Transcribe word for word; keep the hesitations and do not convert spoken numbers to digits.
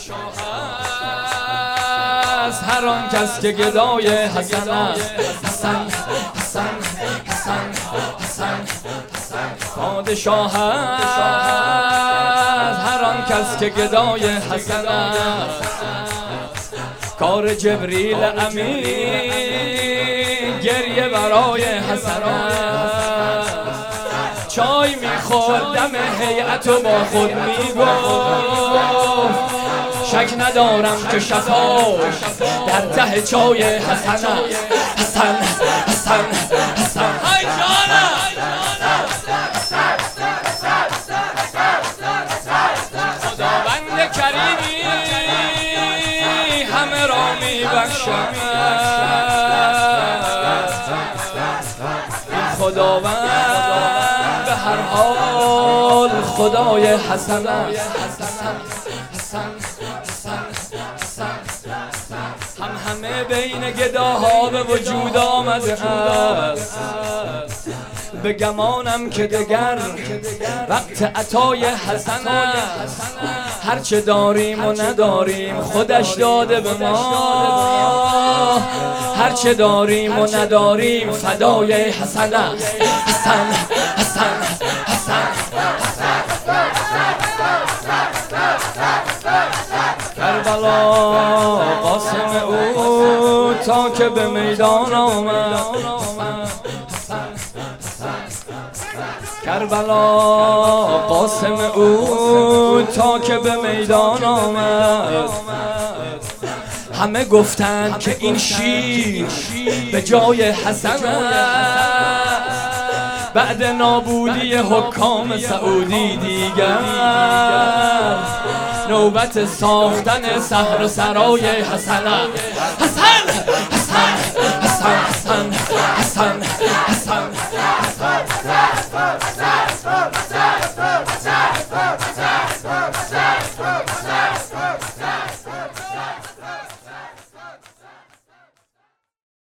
است هر آن کس که گدای حسن است. حسن حسن حسن حسن پادشاه است هر آن کس که گدای حسن است. کار جبریل امین گریه برای حسن است. چای میخوردم هیئت و با خود میگفت شک ندارم که شفاش در ته چای حسن است. حسن حسن حسن ای جانم خداوند کریمی همه را میبخشد. خداوند به هر حال خدای حسن است. هم همه بین گداها به وجود آمده است. به گمانم که دگر وقت عطای حسن است. هرچه داریم و نداریم خودش داده به ما. هرچه داریم و نداریم فدای حسن است. حسن حسن حسن کربلا قاسم او تا که به میدان آمد. کربلا قاسم او تا که به میدان آمد. همه گفتند که این شیر به جای حسن است. بعد نابودی حکام سعودی دیگر نوبت ساختن سحر و سرای حسن است. حسن حسن حسن حسن حسن